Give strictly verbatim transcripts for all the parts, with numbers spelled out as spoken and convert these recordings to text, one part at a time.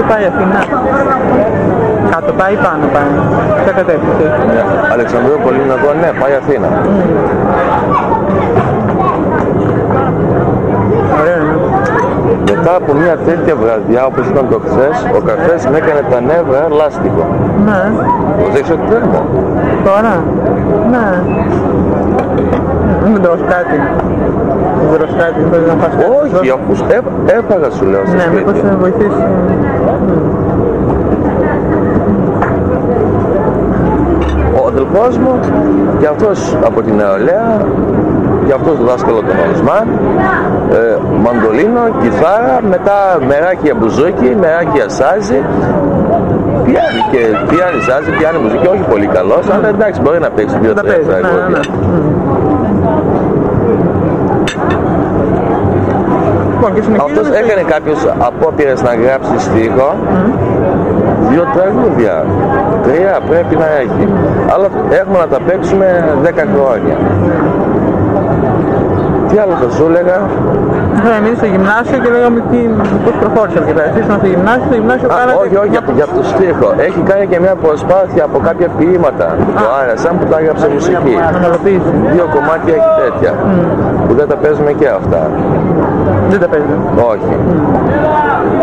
πάει Αθήνα? Κάτω πάει ή πάνω πάει? Ποια κατεύθυνση? Αλεξανδρίου Πολυμνακό, ναι, πάει Αθήνα. Mm. Ωραίο, ναι. Μετά από μια τέτοια βραδιά όπως ήταν το χθες, ο καφές με έκανε τα νεύρα λάστιχο. Ναι. Προσέξτε ότι τρέμω. Τώρα? Ναι. Δεν τρως κάτι. Δεν τρως κάτι, δεν πρέπει να φας κάτι. Όχι, αφού έπαγα σου λέω στο ναι, σπίτι. μήπως θα βοηθήσει. Ο αδελφός μου, και αυτός από την νεολαία, και αυτός δάσκαλο των Ορισμάν, ε, μαντολίνο, κιθάρα, μετά μεράκι μπουζούκι, μεράκι ασάζι. Πιάνει και πιάνει σάζι, πιάνει μουσική, όχι πολύ καλός, αλλά εντάξει μπορεί να παίξει δύο τρία τραγούδια. Αυτός έκανε κάποιους απόπειρες να γράψει στίχο, mm. δύο τραγούδια, τρία πρέπει να έχει, αλλά έχουμε να τα παίξουμε δέκα χρόνια. Τι άλλο θα σου έλεγα? Είχαμε εμείς στο γυμνάσιο και λέγαμε τι, πώς προχώρησε αρκετά. Εσείς ήσασταν στο γυμνάσιο, στο γυμνάσιο κάνατε... Όχι, όχι, για, για το στίχο. Έχει κάνει και μια προσπάθεια από κάποια ποίηματα που το άρεσαν, που τα έγραψε μουσική. Αναλοποίηση. Δύο κομμάτια έχει τέτοια, mm. που δεν τα παίζουμε και αυτά. Δεν τα παίζουμε. Όχι. Mm.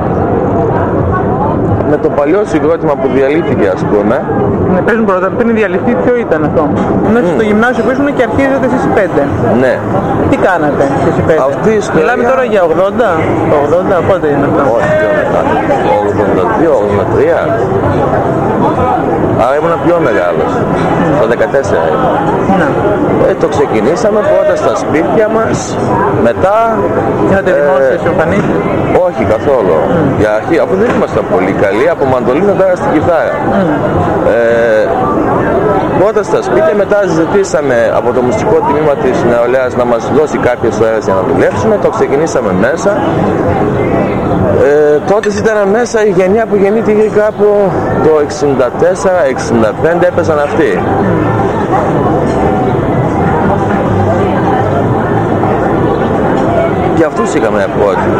Με το παλιό συγκρότημα που διαλύθηκε, ας πούμε. Ναι, παίζουν πρώτα. Πριν διαλυθεί, ποιο ήταν αυτό? Μέσα mm. στο γυμνάσιο που ήσουν και αρχίζετε εσείς οι πέντε. Ναι. Τι κάνατε εσείς οι πέντε? Αυτή η ιστορία... Μιλάμε τώρα για ογδόντα. Το ογδόντα, πότε είναι αυτό? Όχι, πιο μετά. ογδόντα δύο, ογδόντα τρία. Άρα ήμουν πιο μεγάλος. Mm. Το δεκατέσσερα ήμουν. Ναι. Ε, το ξεκινήσαμε πρώτα στα σπίτια μας, μετά... Είχατε ε, δημόσιες εμφανίσεις? Όχι καθόλου. Mm. Για αρχή, αφού δεν ήμασταν πολύ καλοί, από μαντολίνο τώρα στην κιθάρα. Mm. Ε, πρώτα στα σπίτια, μετά ζητήσαμε από το μουσικό τμήμα της νεολαίας να μας δώσει κάποιες ώρες για να δουλέψουμε. Το ξεκινήσαμε μέσα. Ε, τότε ήταν μέσα η γενιά που γεννήθηκε κάπου το εξήντα τέσσερα εξήντα πέντε, έπαιζαν αυτοί. Και αυτούς είχαμε πρότυπο.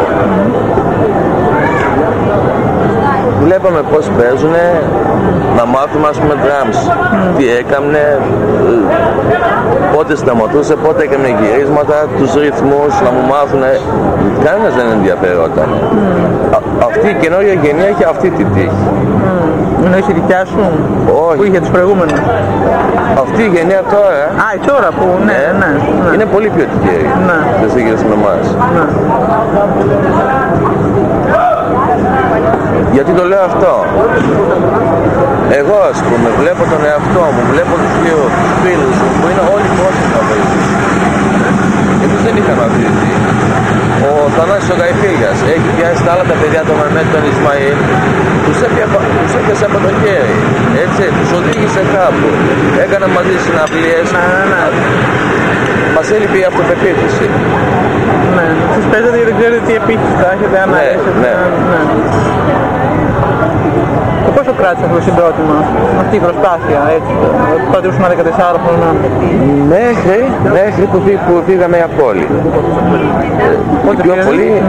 Βλέπαμε πώς παίζουνε, να μάθουμε ας πούμε drums, τι έκαμνε, πότε σταματούσε, πότε έκαμε γυρίσματα, τους ρυθμούς, να μου μάθουνε. Κανένας δεν ενδιαφερόταν. Α, αυτή η καινούργια γενιά έχει αυτή τη τύχη. Εννοείς η δικιά σου? Όχι. Που είχε τους προηγούμενους? Αυτή η γενιά τώρα... Α, η τώρα που, ναι, ναι, ναι. Είναι πολύ πιο τυχερή. Ναι. Σε σύγκριση με εμάς. Ναι. Γιατί το λέω αυτό? Εγώ ας πούμε βλέπω τον εαυτό μου, βλέπω τους δύο φίλους μου που είναι όλοι πρόσφυγα παιδί. Εμείς δεν είχαμε αυτή τη τύχη. Ο Θανάσης ο Γαϊφίλιας έχει πιάσει τα άλλα τα παιδιά, τον Μεμέτ, τον Ισμαήλ, τους έπιασε από το χέρι, έτσι, τους οδήγησε κάπου, έκανα μαζί συναυλίες, μας έλειπε η αυτοπεποίθηση. Ναι, εσείς παίζετε γιατί δεν ξέρετε τι επίχυση θα έχετε αν ναι, ναι. ναι. Και πόσο κράτησε αυτό το συγκρότημα, αυτή η προσπάθεια, έτσι, τότε ήσουν δεκατέσσερα χρονών? Μέχρι, μέχρι που, φύ, που φύγαμε για πόλη. Πότε πιο πήγατε? πολύ,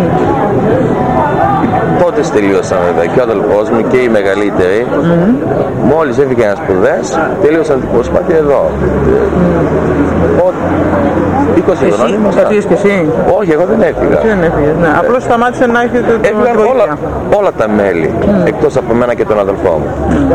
τότε τελείωσαν βέβαια και ο αδελφός μου και οι μεγαλύτεροι. Mm-hmm. Μόλις έφυγαν σπουδές, τελείωσαν την προσπάθεια εδώ. Mm. είκοσι χρονών ήμασταν. Εσύ, και εσύ? Όχι, εγώ δεν έφυγα. Εσύ δεν έφυγες, ναι. Ε, Απλώς σταμάτησε να έχετε το έφυγαν όλα, όλα τα μέλη, mm. εκτός από μένα και τον αδελφό μου.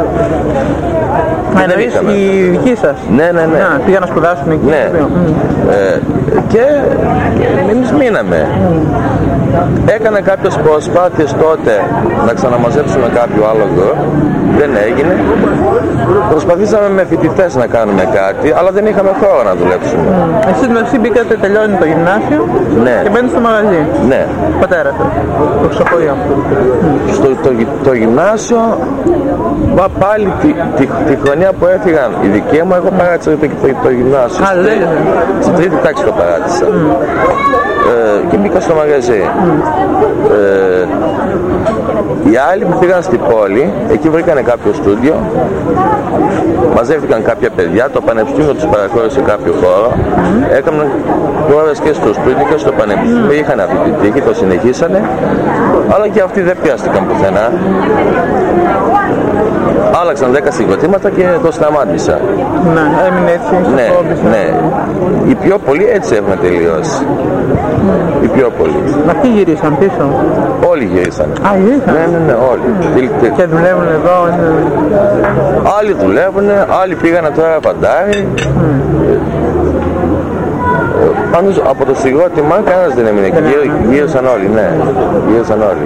Μα mm. εννοείς οι δικοί σας? Ναι, ναι, ναι. Να, πήγαν να σπουδάσουν εκεί. Ναι. Mm. Ε, και εμείς μείναμε. Mm. Έκανα κάποιες προσπάθειες τότε να ξαναμαζέψουμε κάποιο άλλο γκρουπ. Δεν έγινε. Προσπαθήσαμε με φοιτητές να κάνουμε κάτι, αλλά δεν είχαμε χρόνο να δουλέψουμε. Mm. Εσείς με εσύ μπήκατε, τελειώνει το γυμνάσιο, ναι. και μπαίνετε στο μαγαζί. Ναι. Πατέρα σας, το ξεχωρίο. Mm. Στο το, το, το γυμνάσιο, μα πάλι τη, τη, τη χρονιά που έφυγαν οι δικοί μου, εγώ παράτησα το, το, το γυμνάσιο. Α, δεν είναι. Στην τρίτη τάξη το παράτησα. Mm. Ε, και μπήκα στο μαγαζί. Mm. Ε, Οι άλλοι που πήγαν στην πόλη, εκεί βρήκανε κάποιο στούντιο, μαζεύτηκαν κάποια παιδιά, το πανεπιστήμιο τους παραχώρησε κάποιο χώρο, mm. έκαναν πρόοδες και στο στούντιο και στο πανεπιστήμιο, mm. είχαν αυτή την τύχη, το συνεχίσανε, αλλά και αυτοί δεν πιάστηκαν πουθενά. Άλλαξαν δέκα συγκροτήματα και το σταμάτησα. Ναι, έμεινε έτσι. Ναι, ναι. Οι πιο πολλοί έτσι έχουν τελειώσει. Mm. Οι πιο πολλοί. Αυτοί γυρίσαν πίσω. Όλοι γυρίσαν. Α, γυρίσαν. Ναι, ναι, ναι, όλοι. Mm. Και δουλεύουν εδώ. Είναι... Άλλοι δουλεύουν, άλλοι πήγανε τώρα Παντάρι. Mm. Πάντως από το συγκρότημα κανένας δεν έμεινε εκεί, γύρισαν όλοι, ναι, γύρισαν όλοι.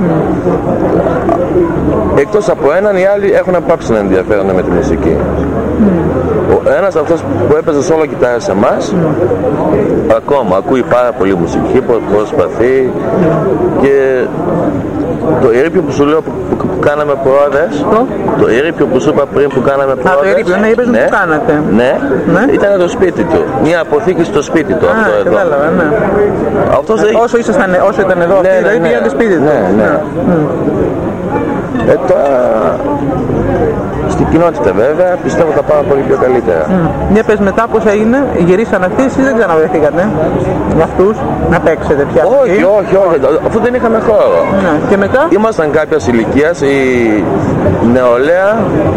Mm. Εκτός από έναν, οι άλλοι έχουν πάψει να ενδιαφέρονται με τη μουσική. Mm. Ο ένας αυτός που έπαιζε σόλο κιθάρα σε εμάς, mm. ακόμα ακούει πάρα πολύ μουσική, προσπαθεί mm. και το ερείπιο που σου λέω που, που, που κάναμε προόδες, το, το ερείπιο που σου είπα πριν που κάναμε προόδες, Α, το ερείπιο, ναι, είπες ναι, που κάνατε. Ναι, ναι, ήταν το σπίτι του, μια αποθήκη στο σπίτι του. Α, αυτό εδώ. Κατάλαβα, ναι. Αυτός ε, όσο, ήσασταν, όσο ήταν εδώ, ναι, αυτή, ναι, δηλαδή ναι, πήγατε σπίτι του. Ναι, ναι. Mm. Ε, τώρα στην κοινότητα βέβαια πιστεύω θα πάμε πολύ πιο καλύτερα. Mm. Μια πες μετά πώς έγινε, γυρίσαν αυτοί, εσείς δεν ξαναβρεθήκατε με αυτούς να παίξετε πια? Όχι, όχι, όχι, αφού δεν είχαμε χώρο. Ναι. Και μετά? Ήμασταν κάποιας ηλικίας, η νεολαία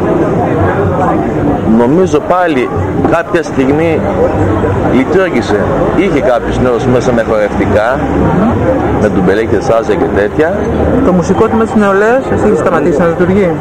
νομίζω πάλι κάποια στιγμή λειτουργήσε. Είχε κάποιους νέους μέσα με χορευτικά, mm. με ντουμπελέ και σάζα και τέτοια. Το μουσικό τμήμα της νεολαίας έχει σταματήσει να λειτουργεί?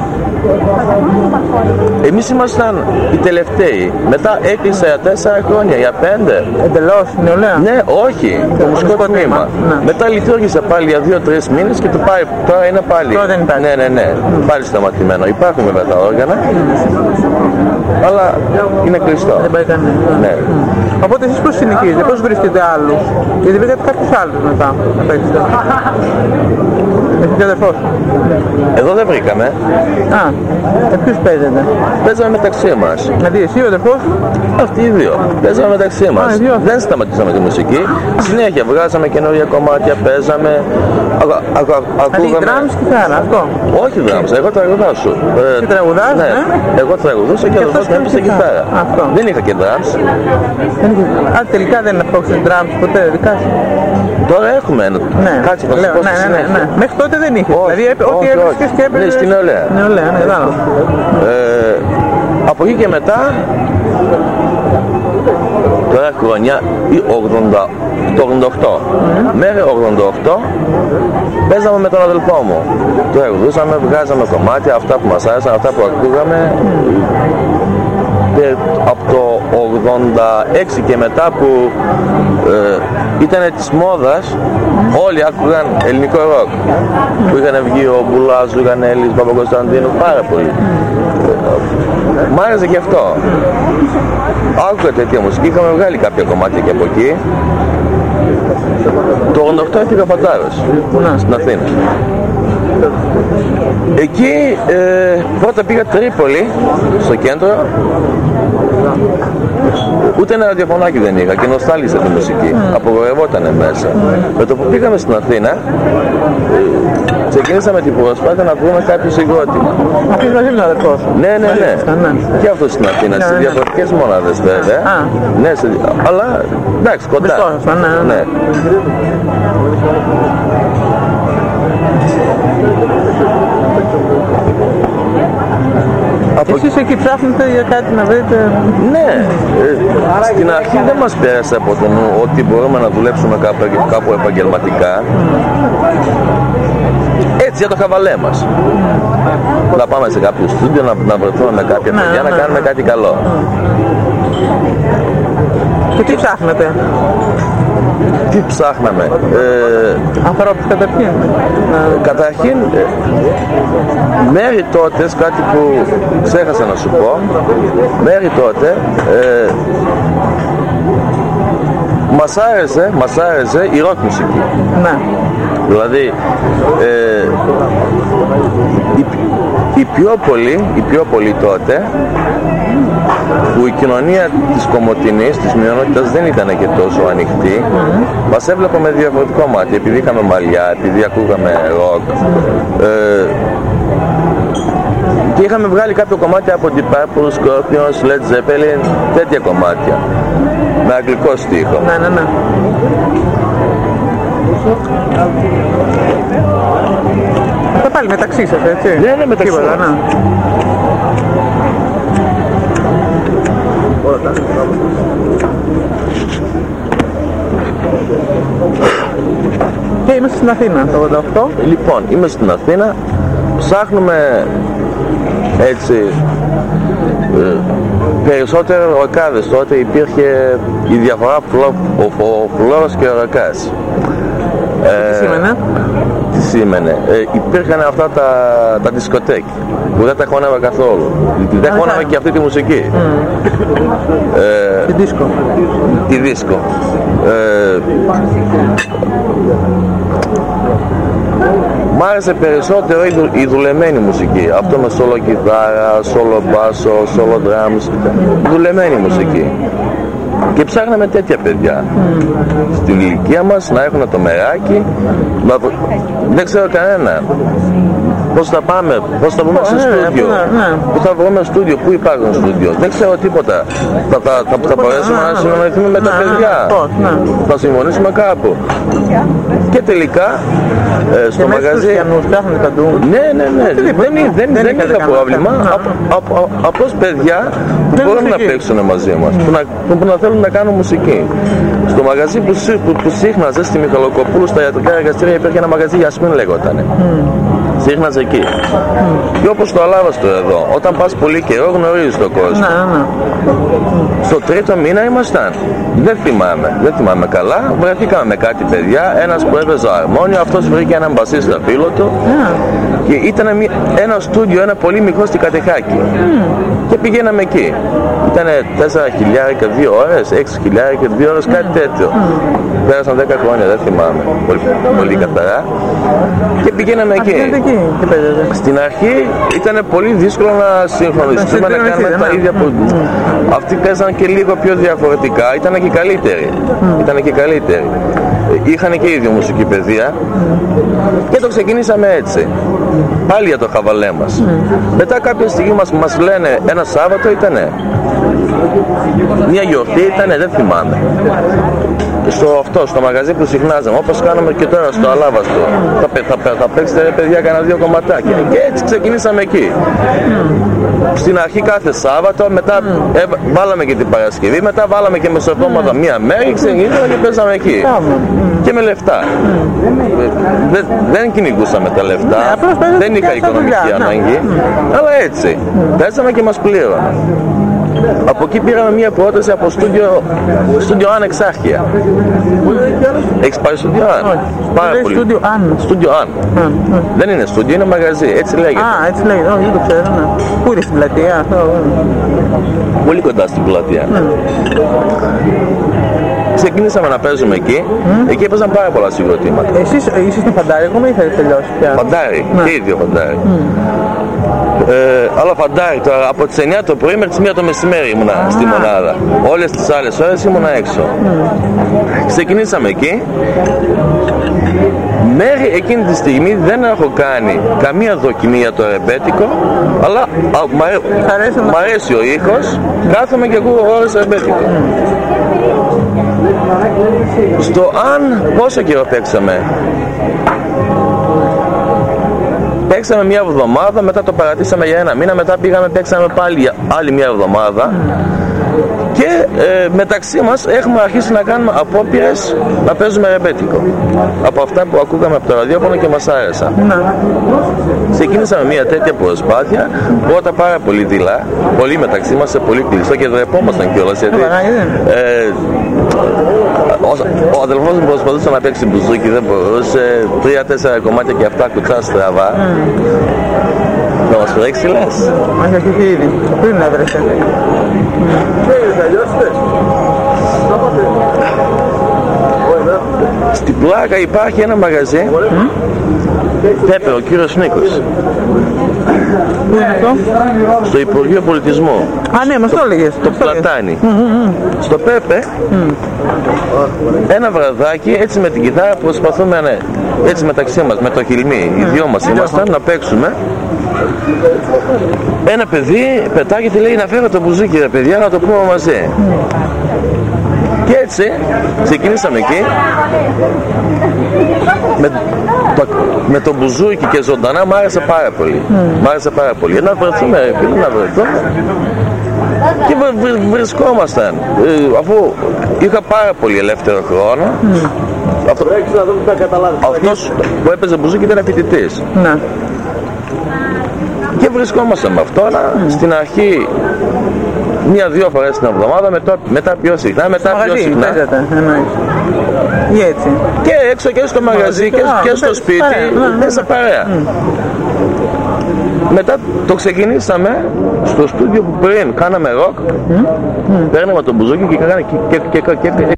Εμείς ήμασταν οι τελευταίοι. Μετά έκλεισε για τέσσερα χρόνια, για πέντε. Εντελώς νεολαία? Ναι, όχι. Το μουσικό τμήμα. Ναι. Μετά λειτουργήσε πάλι για δύο-τρεις μήνες και το πάει, τώρα είναι πάλι. Τώρα δεν υπάρχει. Ναι, ναι, ναι. Mm. Πάλι σταματημένο. Υπάρχουν βέβαια τα όργανα, mm. αλλά είναι κλειστό. Δεν πάει κανένα. Ναι. Mm. Οπότε εσείς πώς συνεχίζετε, πώς βρίσκετε άλλους? Γιατί βρήκατε κάποιους άλλους μετά να παίξετε. Εσύ και αδερφός? Εδώ δεν βρήκαμε. Α, ε, ποιους παίζετε? Παίζαμε μεταξύ μας. Δηλαδή εσύ ο αδερφός? Αυτοί οι δύο. Παίζαμε μεταξύ μας. Α, δεν σταματήσαμε τη μουσική. Συνέχεια βγάζαμε καινούργια κομμάτια, παίζαμε. Ακου, ακου, ακούγαμε... Δηλαδή drums, κιθάρα, αυτό? Όχι drums, εγώ τραγουδάσου. Και τραγουδάς, ναι. ναι. Εγώ τραγουδούσα και ο αδερφός μου έπαιζε κιθάρα. Αυτό. Δεν είχα και drums. Α, τελικά δεν απόξε drums ποτέ, δικά σου? Τώρα έχουμε ένα. Ναι, κάτσε λέω, ναι, ναι, ναι, ναι. Μέχρι τότε δεν είχε. Όχι, δηλαδή ό,τι όχι, έβρισκες όχι. και έπαιζες. Ναι, στην νεολαία. Νεολαία, ναι, κατάλαβα. Ε, από εκεί και μετά, τώρα χρόνια, ογδόντα, το ογδόντα οκτώ, mm. μέχρι ογδόντα οκτώ, παίζαμε με τον αδελφό μου. Το τραγουδούσαμε, βγάζαμε κομμάτια, αυτά που μας άρεσαν, αυτά που ακούγαμε. Mm. Και από το ογδόντα έξι και μετά που ε, ήταν της μόδας, όλοι άκουγαν ελληνικό ροκ. Που είχαν βγει ο Μπουλάς, ο Γανέλης, ο Παπακοσταντίνου, πάρα πολύ. Μ' άρεσε και αυτό. Άκουγα τέτοια μουσική, είχαμε βγάλει κάποια κομμάτια και από εκεί. Το ογδόντα οκτώ έφυγα Φαντάρος, στην Αθήνα. Εκεί ε, πρώτα πήγα Τρίπολη, στο κέντρο. Ούτε ένα ραδιοφωνάκι δεν είχα και νοστάλιζα τη μουσική. Mm. Απογορευότανε μέσα. Mm. Με το που πήγαμε στην Αθήνα, ξεκινήσαμε την προσπάθεια να βρούμε κάποιο συγκρότημα. Αυτός μαζί είναι ο αδερφός? Ναι, ναι, ναι. ναι. Και αυτός στην Αθήνα, ναι, σε διαφορετικές μονάδες βέβαια. Α. Ναι, σε... αλλά εντάξει, κοντά. Μισθώσασταν, ναι, ναι. ναι. Από... Εσείς εκεί ψάχνετε για κάτι να βρείτε? Ναι, ε, στην αρχή δεν μας πέρασε από το νου ότι μπορούμε να δουλέψουμε κάπου, κάπου επαγγελματικά. Έτσι για το χαβαλέ μας. Να πάμε σε κάποιο στούντιο, να, να βρεθούμε με κάποια ναι, παιδιά, ναι, να κάνουμε ναι. κάτι καλό. Και τι ψάχνετε? Τι ψάχναμε? Ε, Ανθρώπους καταρχήν. Καταρχήν, ε, μέχρι τότε, κάτι που ξέχασα να σου πω, μέχρι τότε ε, μας άρεσε, μας άρεσε η ροκ μουσική. Ναι. Δηλαδή, ε, οι, οι πιο πολλοί, οι πιο πολλοί τότε, που η κοινωνία της Κομοτηνής, της μειονότητας δεν ήταν και τόσο ανοιχτή, mm-hmm. μας έβλεπα με διαφορετικό μάτι, επειδή είχαμε μαλλιά, επειδή ακούγαμε ροκ. Ε, είχαμε βγάλει κάποιο κομμάτι από Deep Purple, Scorpions, Led Zeppelin, τέτοια κομμάτια. Με αγγλικό στίχο. Ναι, ναι, ναι. Αυτά πάλι μεταξύ σας, έτσι. Ναι, ναι, μεταξύ Τίποτα, μας. ναι. Και είμαστε στην Αθήνα το ογδόντα οκτώ. Λοιπόν, είμαι στην Αθήνα, ψάχνουμε έτσι ε, περισσότερο ροκάδες. Τότε υπήρχε η διαφορά φλο, ο, ο φλόρος και ο ροκάς. Τι σήμαινε? Τι σήμαινε? Ε, υπήρχαν αυτά τα, τα δισκοτέκ που δεν τα χώναμε καθόλου. Δεν χώναμε και αυτή τη μουσική. Mm. Ε, τη δίσκο. Τη δίσκο. Ε, Μ' άρεσε περισσότερο η, δου, η δουλεμένη μουσική. Αυτό με solo κιθάρα, solo μπάσο, solo drums. Δουλεμένη μουσική. Και ψάχναμε τέτοια παιδιά mm. στην ηλικία μας να έχουν το μεράκι. Να... Δεν ξέρω κανένα πώς θα πάμε, πώς θα βρούμε oh, σε στούντιο, ναι. Πού θα βρούμε στούντιο, πού υπάρχουν στούντιο. Δεν ξέρω τίποτα. Θα, θα, θα, θα μπορέσουμε να συνομιληθούμε με τα παιδιά. Ναι. Θα συμφωνήσουμε κάπου. Και τελικά ε, στο και μαγαζί. Ναι, ναι, ναι. Δεν, δεν, δεν, δεν είχα πρόβλημα. Απλώς παιδιά που μπορούν να παίξουν μαζί μας, που να, που να θέλουν να κάνουν μουσική. Στο μαγαζί που, που, που σύχναζε στη Μιχαλοκοπούλου στα ιατρικά εργαστήρια υπήρχε ένα μαγαζί Γιασμίν λέγοτανε. Mm. Σύχναζε εκεί. Mm. Και όπως το Αλάβαστο εδώ, όταν πας πολύ καιρό γνωρίζεις τον κόσμο. Ναι, ναι. Στο τρίτο μήνα ήμασταν. Δεν θυμάμαι, δεν θυμάμαι καλά. Βρεθήκαμε με κάτι παιδιά, ένας που έπαιζε αρμόνιο, αυτός βρήκε έναν μπασίστα φίλο του. Yeah. Και ήταν ένα στούντιο, ένα πολύ μικρό στην Κατεχάκη. Mm. Και πηγαίναμε εκεί. Ήτανε τέσσερα χιλιάρικα δύο ώρες, έξι χιλιάρικα δύο ώρες, κάτι τέτοιο. Mm. Πέρασαν δέκα χρόνια, δεν θυμάμαι πολύ, πολύ καθαρά. Και πηγαίναμε εκεί. εκεί. Στην αρχή ήταν πολύ δύσκολο να συγχρονιστούμε, να κάνουμε τα ίδια που... Mm. Αυτοί παίζαν και λίγο πιο διαφορετικά, ήταν και καλύτεροι. Mm. Ήταν και καλύτεροι. Είχαν και ίδιο μουσική παιδεία. Mm. Και το ξεκινήσαμε έτσι. Πάλι για το χαβαλέ μας. Mm. Μετά κάποια στιγμή μας, μας λένε ένα Σάββατο ήτανε. Μια γιορτή ήτανε, δεν θυμάμαι. Στο αυτό, στο μαγαζί που συχνάζαμε, όπως κάνουμε και τώρα στο Αλάβαστο. Θα, θα, θα, θα παίξετε παιδιά κανένα δύο κομματάκια. Και έτσι ξεκινήσαμε εκεί. Στην αρχή κάθε Σάββατο, μετά ε, βάλαμε και την Παρασκευή, μετά βάλαμε και μεσοβδόμαδα μία μέρα και ξεκινήσαμε και παίζαμε εκεί. Και με λεφτά. Δεν, δεν κυνηγούσαμε τα λεφτά, δεν είχα οικονομική ανάγκη, αλλά έτσι. Παίζαμε και μας πλήρωνε. Από εκεί πήραμε μια πρόταση από στούντιο, στούντιο Αν Εξάρχεια. Έχεις πάει στούντιο Αν? Πάρα πολύ. Στούντιο Αν. Στούντιο Αν. Δεν είναι στούντιο, είναι μαγαζί, έτσι λέγεται. Α, έτσι λέγεται, όχι, δεν το ξέρω. Ναι. Πού είναι στην πλατεία? Πολύ κοντά στην πλατεία. Ξεκινήσαμε να παίζουμε εκεί, mm. εκεί έπαιζαν πάρα πολλά συγκροτήματα. Εσείς ήσασταν φαντάρι, ακόμα ή είχατε τελειώσει πια? Φαντάρι, ναι. Και οι δύο φαντάρι. Mm. Ε, αλλά φαντάρι τώρα, από τις εννιά το πρωί μέχρι τις μία το μεσημέρι ήμουνα ah. στη μονάδα. Όλες τις άλλες ώρες ήμουνα έξω. Mm. Ξεκινήσαμε εκεί. Μέχρι εκείνη τη στιγμή δεν έχω κάνει καμία δοκιμή για το ρεμπέτικο, αλλά α, μ' αρέ, αρέσει ο ήχος, κάθομαι και ακούω ώρες ρεμπέτικο. Στο Αν πόσο καιρό παίξαμε? Παίξαμε μια εβδομάδα, μετά το παρατήσαμε για ένα μήνα, μετά πήγαμε παίξαμε πάλι άλλη μια εβδομάδα. Και ε, μεταξύ μας έχουμε αρχίσει να κάνουμε απόπειρες να παίζουμε ρεμπέτικο. Από αυτά που ακούγαμε από το ραδιόφωνο και μας άρεσαν. Να. Ξεκίνησαμε μια τέτοια προσπάθεια, πρώτα πάρα πολύ δειλά, πολύ μεταξύ μας, σε πολύ κλειστό και δρεπόμασταν κιόλας, γιατί ε, ο, ο αδελφός μου προσπαθούσε να παίξει μπουζούκι, δεν μπορούσε, τρία-τέσσερα κομμάτια και αυτά κουτσά στραβά. Να μας φρέξει λες? Μας έχει ήδη, πριν έβρεσε. Στην Πλάκα υπάρχει ένα μαγαζί Πέπε, ο κύριος Νίκος. Πού είναι αυτό? Στο Υπουργείο Πολιτισμού. Α, ναι, μας το έλεγες. Το Πλατάνι. Mm-hmm. Στο Πέπε mm. ένα βραδάκι έτσι με την κιθάρα προσπαθούμε, ναι, έτσι μεταξύ μας, με το Χιλμί, οι δυο μας ήμασταν να παίξουμε ένα παιδί πετάγεται, λέει να φέρω το μπουζούκι ρε παιδιά να το πούμε μαζί. Και έτσι ξεκινήσαμε εκεί με το, με το μπουζούκι και ζωντανά. Μ' άρεσε πάρα πολύ. Mm. Μ' άρεσε πάρα πολύ. Να βρεθούμε, φίλοι, να βρεθούμε. Και βρ, βρ, βρισκόμασταν. Ε, αφού είχα πάρα πολύ ελεύθερο χρόνο. Mm. Αυτό, αυτός που έπαιζε μπουζούκι ήταν φοιτητής. Ναι. Και βρισκόμασταν με αυτό, αλλά mm. στην αρχή μία-δύο φορές την εβδομάδα, μετά, μετά πιο συχνά, μετά πιο συχνά. Ή έτσι. Και έξω και στο μαγαζί και, και στο σπίτι, μέσα παρέα. Mm. Μετά το ξεκινήσαμε στο στούντιο που πριν κάναμε ροκ, mm. mm. παίρναμε τον μπουζούκι και, και, και, και, και, και